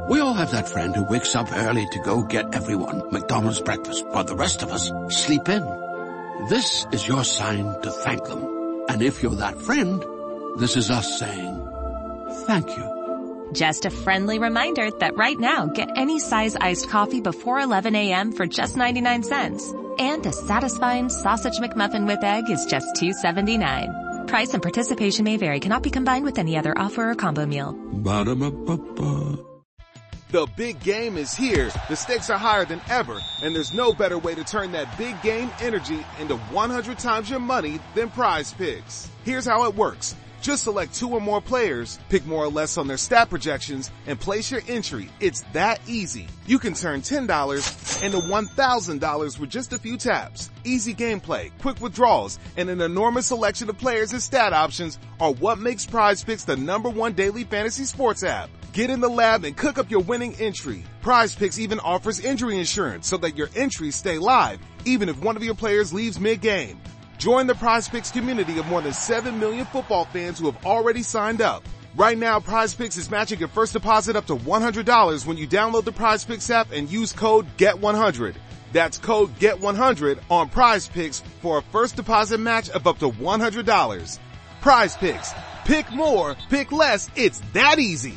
We all have that friend who wakes up early to go get everyone McDonald's breakfast while the rest of us sleep in. This is your sign to thank them. And if you're that friend, this is us saying thank you. Just a friendly reminder that right now, get any size iced coffee before 11 a.m. for just 99 cents. And a satisfying sausage McMuffin with egg is just $2.79. Price and participation may vary. Cannot be combined with any other offer or combo meal. Ba-da-ba-ba-ba. The big game is here. The stakes are higher than ever, and there's no better way to turn that big game energy into 100 times your money than Prize Picks. Here's how it works. Just select 2 or more players, pick more or less on their stat projections, and place your entry. It's that easy. You can turn $10 into $1,000 with just a few taps. Easy gameplay, quick withdrawals, and an enormous selection of players and stat options are what makes Prize Picks the #1 daily fantasy sports app. Get in the lab and cook up your winning entry. Prize Picks even offers injury insurance so that your entries stay live, even if one of your players leaves mid-game. Join the Prize Picks community of more than 7 million football fans who have already signed up. Right now, Prize Picks is matching your first deposit up to $100 when you download the Prize Picks app and use code GET100. That's code GET100 on Prize Picks for a first deposit match of up to $100. Prize Picks. Pick more, pick less. It's that easy.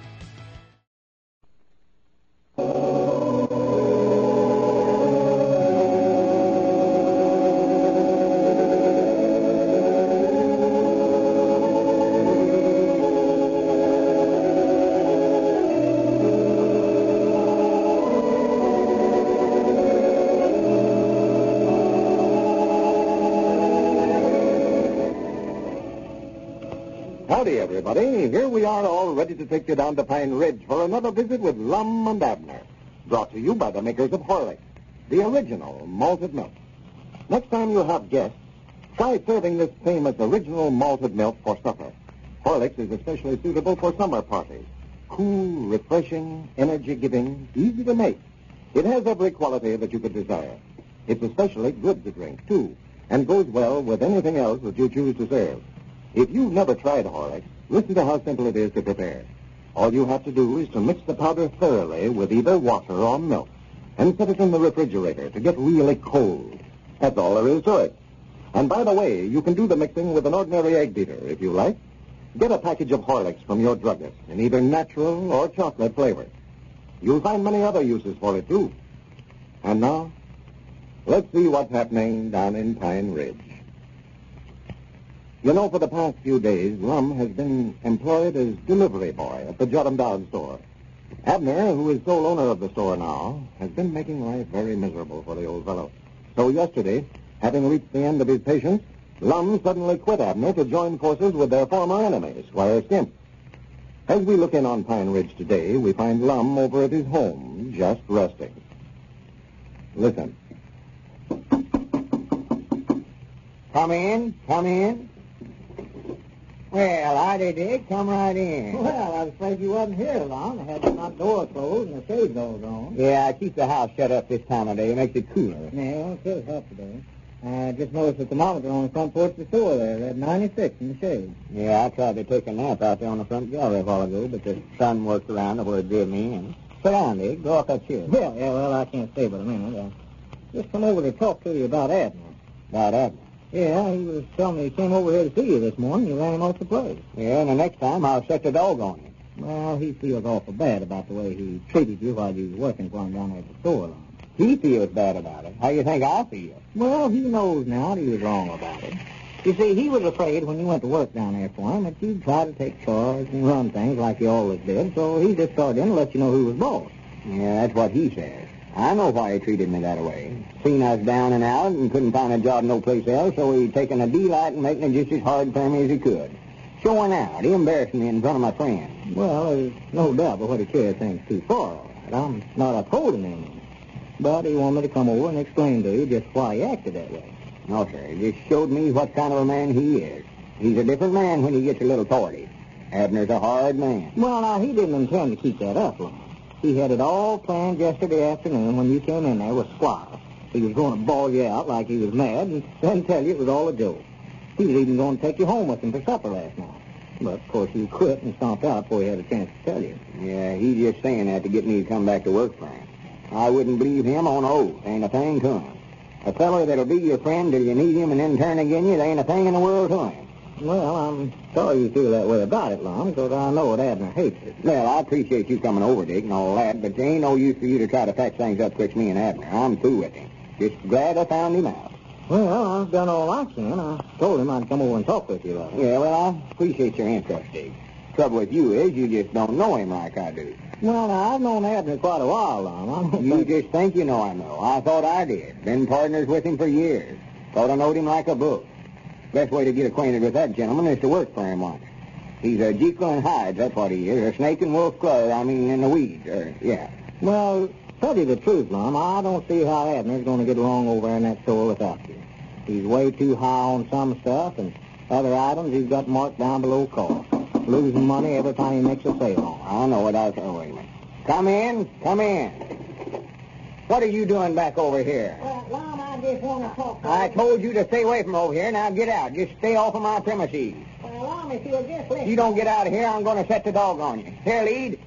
Howdy, everybody. Here we are all ready to take you down to Pine Ridge for another visit with Lum and Abner. Brought to you by the makers of Horlicks, the original malted milk. Next time you have guests, try serving this famous original malted milk for supper. Horlicks is especially suitable for summer parties. Cool, refreshing, energy-giving, easy to make. It has every quality that you could desire. It's especially good to drink, too, and goes well with anything else that you choose to serve. If you've never tried Horlicks, listen to how simple it is to prepare. All you have to do is to mix the powder thoroughly with either water or milk and set it in the refrigerator to get really cold. That's all there is to it. And by the way, you can do the mixing with an ordinary egg beater if you like. Get a package of Horlicks from your druggist in either natural or chocolate flavor. You'll find many other uses for it, too. And now, let's see what's happening down in Pine Ridge. You know, for the past few days, Lum has been employed as delivery boy at the Jot Dog store. Abner, who is sole owner of the store now, has been making life very miserable for the old fellow. So yesterday, having reached the end of his patience, Lum suddenly quit Abner to join forces with their former enemy, Squire Skimp. As we look in on Pine Ridge today, we find Lum over at his home, just resting. Listen. Come in. Well, howdy, Dick. Come right in. Well, I was afraid you wasn't here long. I had the front door closed and the shades all on. Yeah, I keep the house shut up this time of day. It makes it cooler. Yeah, well, it could help today. I just noticed the thermometer on the front porch of the store there. Read 96 in the shade. Yeah, I tried to take a nap out there on the front gallery a while ago, but the sun worked around to where it drove me in. Sit down, Dick. Go off that chair. Yeah, well, I can't stay but a minute. Just come over to talk to you about Abner. About Abner? Yeah, he was telling me he came over here to see you this morning. You ran him off the place. Yeah, and the next time I'll set the dog on him. Well, he feels awful bad about the way he treated you while you was working for him down there at the store. He feels bad about it. How you think I feel? Well, he knows now that he was wrong about it. You see, he was afraid when you went to work down there for him that you'd try to take charge and run things like you always did, so he just started in to let you know who was boss. Yeah, that's what he says. I know why he treated me that way. Seen us down and out and couldn't find a job no place else, so he taken a delight in making it just as hard for me as he could. Showing out. He embarrassed me in front of my friends. Well, there's no doubt but what he carried things too far, all right. I'm not upholding him. But he wanted me to come over and explain to you just why he acted that way. No, sir. He just showed me what kind of a man he is. He's a different man when he gets a little torty. Abner's a hard man. Well, now, he didn't intend to keep that up long. He had it all planned yesterday afternoon when you came in there with Squire. He was going to bawl you out like he was mad and then tell you it was all a joke. He was even going to take you home with him for supper last night. But, of course, you quit and stomped out before he had a chance to tell you. Yeah, he's just saying that to get me to come back to work for him. I wouldn't believe him on oath. Ain't a thing to him. A fellow that'll be your friend till you need him and then turn again you, there ain't a thing in the world to him. Well, I'm sorry you feel that way about it, Lum, because I know what Abner hates it. Well, I appreciate you coming over, Dick, and all that, but there ain't no use for you to try to patch things up betwixt me and Abner. I'm through with him. Just glad I found him out. Well, I've done all I can. I told him I'd come over and talk with you about it. Yeah, well, I appreciate your interest, Dick. Trouble with you is you just don't know him like I do. Well, now, I've known Abner quite a while, Lum. You just think you know I know. I thought I did. Been partners with him for years. Thought I knowed him like a book. Best way to get acquainted with that gentleman is to work for him once. He's a Jekyll and Hyde, that's what he is. A snake and wolf square, in the weeds. Yeah. Well, tell you the truth, Lum, I don't see how Abner's going to get along over in that store without you. He's way too high on some stuff, and other items he's got marked down below cost. Losing money every time he makes a sale on. I know it. Wait a minute. Come in. What are you doing back over here? Lum, I just want to talk to you. I told you to stay away from over here. Now get out. Just stay off of my premises. Well, Lum, if you'll just listen. You don't get out of here, I'm going to set the dog on you. Here, lead.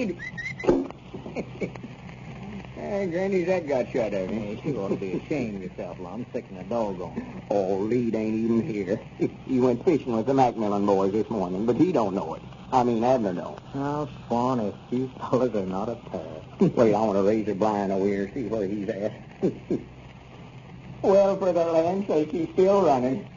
Granny's that got shut of him. You ought to be ashamed of yourself, Lum, sticking a dog on you. Oh, Lead ain't even here. He went fishing with the Macmillan boys this morning, but he don't know it. Abner don't. Now, Swan, if you fellas are not a pair. Wait, I want to raise a blind over here and see where he's at. Well, for the land's sake, he's still running.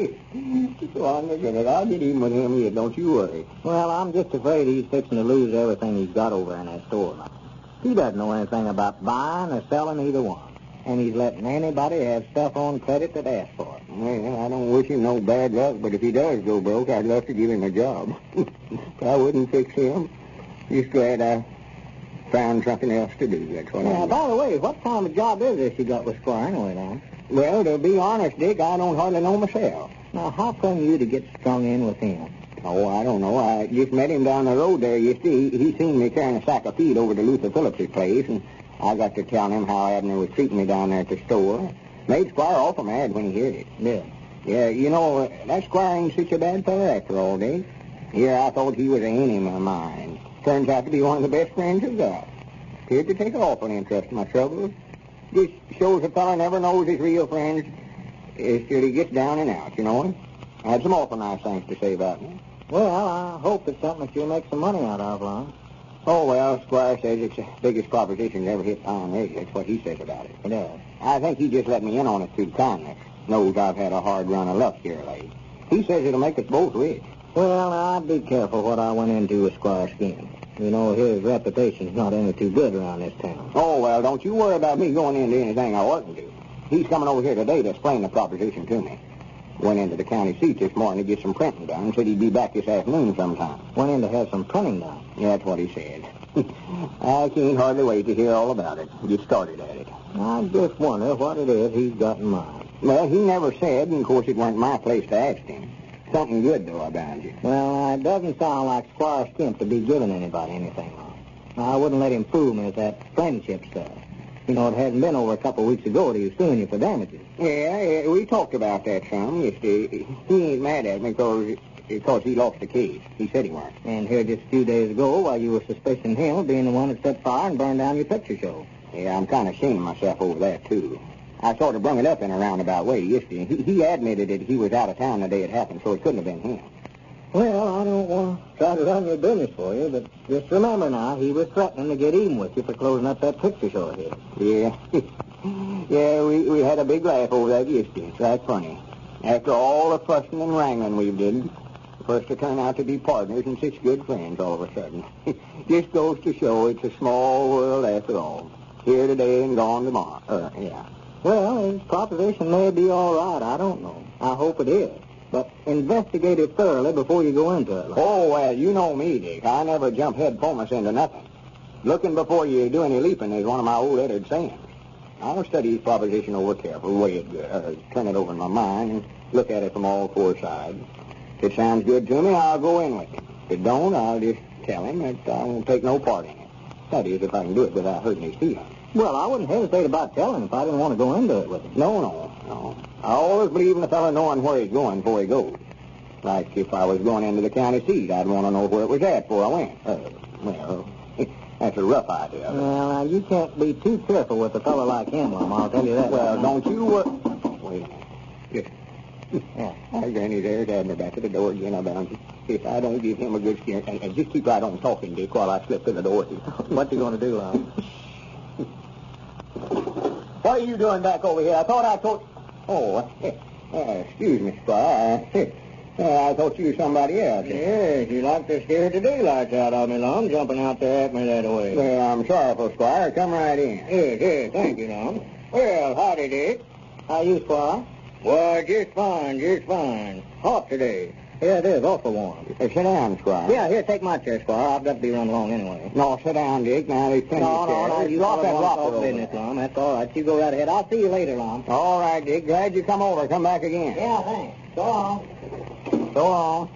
Swan, look at it. I'll get even with him yet, don't you worry. Well, I'm just afraid he's fixing to lose everything he's got over in that store, Lum. He doesn't know anything about buying or selling either one. And he's letting anybody have stuff on credit that asks for it. Well, I don't wish him no bad luck, but if he does go broke, I'd love to give him a job. I wouldn't fix him. Just glad I found something else to do, that's what Now, by the way, what kind of job is this you got with Squire anyway, Lum? Well, to be honest, Dick, I don't hardly know myself. Now, how come you to get strung in with him? Oh, I don't know. I just met him down the road there, you see. He seen me carrying a sack of feed over to Luther Phillips' place, and I got to telling him how Abner was treating me down there at the store. Made Squire awful mad when he heard it. Yeah. Yeah, you know, that Squire ain't such a bad fella after all, Dick. Here, I thought he was an enemy of mine. Turns out to be one of the best friends I've got. Appeared to take an awful interest in my troubles. Just shows a fella never knows his real friends till he gets down and out, you know. I had some awful nice things to say about me. Well, I hope it's something that you'll make some money out of, Lum. Oh, well, Squire says it's the biggest proposition ever hit Pine Ridge. That's what he says about it. Yeah. I think he just let me in on it through kindness. Knows I've had a hard run of luck here late. He says it'll make us both rich. Well, I'd be careful what I went into with Squire's scheme. You know, his reputation's not any too good around this town. Oh, well, don't you worry about me going into anything I oughtn't to. He's coming over here today to explain the proposition to me. Went into the county seat this morning to get some printing done. Said he'd be back this afternoon sometime. Went in to have some printing done. Yeah, that's what he said. I can't hardly wait to hear all about it. Get started at it. I just wonder what it is he's got in mind. Well, he never said, and of course it weren't my place to ask him. Something good, though, I bound you. Well, it doesn't sound like Squire Skimp to be giving anybody anything wrong. I wouldn't let him fool me with that friendship stuff. You know, it hasn't been over a couple of weeks ago that he was suing you for damages. Yeah, we talked about that some. You see, he ain't mad at me because he lost the case. He said he weren't. And here just a few days ago, while you were suspicioning him of being the one that set fire and burned down your picture show. Yeah, I'm kind of ashamed of myself over that, too. I sort of brung it up in a roundabout way, you see. He admitted that he was out of town the day it happened, so it couldn't have been him. Well, I don't want to try to run your business for you, but just remember now, he was threatening to get even with you for closing up that picture show of his. Yeah. Yeah, we had a big laugh over that yesterday. It's right funny. After all the fussing and wrangling we've did, for us to turn out to be partners and such good friends all of a sudden. Just goes to show it's a small world after all. Here today and gone tomorrow. Yeah. Well, his proposition may be all right. I don't know. I hope it is. But investigate it thoroughly before you go into it. Oh, well, you know me, Dick. I never jump head foremost into nothing. Looking before you do any leaping is one of my old Eddard sayings. I'll study his proposition over careful, weigh it, turn it over in my mind, and look at it from all four sides. If it sounds good to me, I'll go in with him. If it don't, I'll just tell him that I won't take no part in it. That is, if I can do it without hurting his feelings. Well, I wouldn't hesitate about telling him if I didn't want to go into it with him. No. I always believe in a fellow knowing where he's going before he goes. Like if I was going into the county seat, I'd want to know where it was at before I went. Well, that's a rough idea. Well, now, you can't be too careful with a fellow like him, Lum. I'll tell you that. Well, don't you... Wait. Just... Yeah. Granny's there's Abner back at the door again. I'm bound. If I don't give him a good scare... And just keep right on talking, Dick, while I slip in the door. What you going to do, Lum? What are you doing back over here? I thought I told... Oh, excuse me, Squire. I thought you were somebody else. Yes, you like to scare the daylights out of me, Lum, jumping out there at me that way. Well, I'm sorry, Squire. Come right in. Yes, thank you, Lum. Well, howdy, Dick. How you, Squire? Why, just fine. Hot today. Yeah, it is, awful warm. Sit down, Squire. Yeah, here, take my chair, Squire. I've got to be running along anyway. No, sit down, Dick. Now, there's plenty of chairs. No, you drop that rocker business, Lum. That's all right. You go right ahead. I'll see you later, Lum. All right, Dick. Glad you come over. Come back again. Yeah, thanks. So long. So long.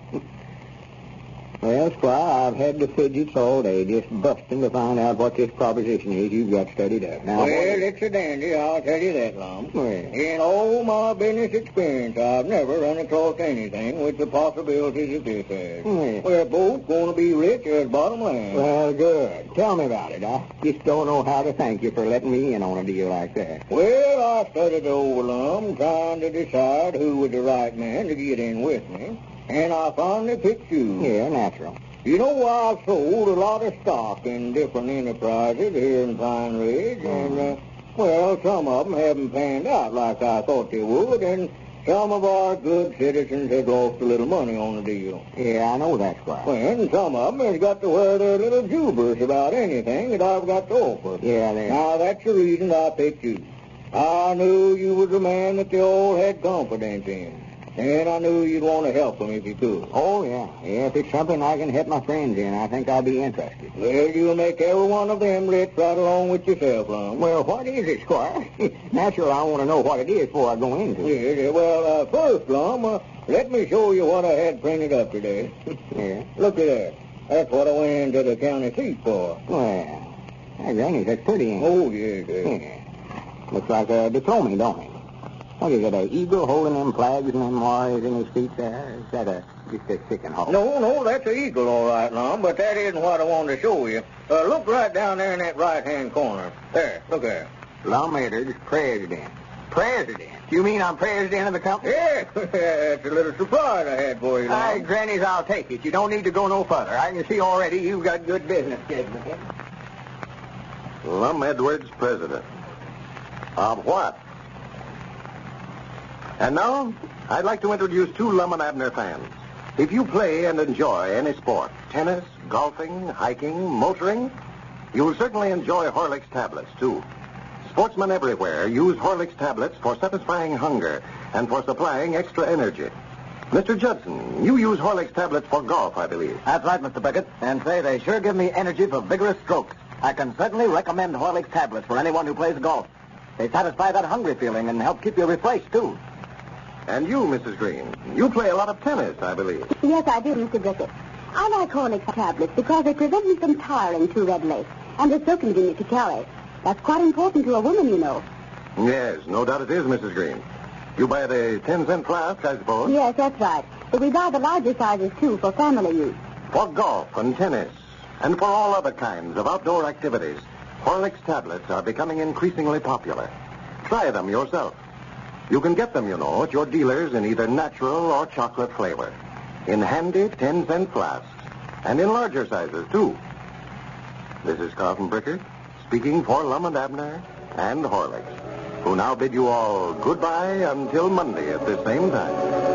Well, Squire, I've had the fidgets all day, just busting to find out what this proposition is you've got studied up. Now, well, it's a dandy, I'll tell you that, Lum. Well. In all my business experience, I've never run across anything with the possibilities of this has. We're both going to be rich as bottom line. Well, good. Tell me about it. I just don't know how to thank you for letting me in on a deal like that. Well, I studied over, Lum, trying to decide who was the right man to get in with me. And I finally picked you. Yeah, natural. You know, I've sold a lot of stock in different enterprises here in Pine Ridge, and, well, some of them haven't panned out like I thought they would, and some of our good citizens have lost a little money on the deal. Yeah, I know that, Squire. And some of them has got to wear their little jubers about anything that I've got to offer. Yeah, Now, that's the reason I picked you. I knew you was a man that they all had confidence in. And I knew you'd want to help them if you could. Oh, yeah. Yeah, if it's something I can help my friends in, I think I'll be interested. Well, you'll make every one of them rich right along with yourself, Lum. Well, what is it, Squire? Naturally, I want to know what it is before I go into it. Yeah, well, first, Lum, let me show you what I had printed up today. Yeah? Look at that. That's what I went into the county seat for. Well, Granny, that's pretty, ain't it? Oh, yeah. Yeah. Looks like a diploma, don't it? What is it, an eagle holding them flags and them wires in his feet there? Is that just a chicken hawk? No, that's an eagle, all right, Lum, but that isn't what I wanted to show you. Look right down there in that right-hand corner. There, look there. Lum Edwards, president. President? You mean I'm president of the company? Yeah, that's a little surprise I had for you, Lum. All right, Granny's, I'll take it. You don't need to go no further. I can see already you've got good business judgment. Lum Edwards, president. Of what? And now, I'd like to introduce two Lum and Abner fans. If you play and enjoy any sport, tennis, golfing, hiking, motoring, you'll certainly enjoy Horlicks tablets, too. Sportsmen everywhere use Horlicks tablets for satisfying hunger and for supplying extra energy. Mr. Judson, you use Horlicks tablets for golf, I believe. That's right, Mr. Pickett. And say they sure give me energy for vigorous strokes. I can certainly recommend Horlicks tablets for anyone who plays golf. They satisfy that hungry feeling and help keep you refreshed, too. And you, Mrs. Green, you play a lot of tennis, I believe. Yes, I do, Mr. Brickett. I like Horlicks tablets because they prevent me from tiring too readily, and they're so convenient to carry. That's quite important to a woman, you know. Yes, no doubt it is, Mrs. Green. You buy the 10-cent flask, I suppose? Yes, that's right. But we buy the larger sizes, too, for family use. For golf and tennis, and for all other kinds of outdoor activities, Horlicks tablets are becoming increasingly popular. Try them yourself. You can get them, you know, at your dealers in either natural or chocolate flavor, in handy 10-cent flasks, and in larger sizes, too. This is Carlton Brickert, speaking for Lum and Abner and Horlicks, who now bid you all goodbye until Monday at the same time.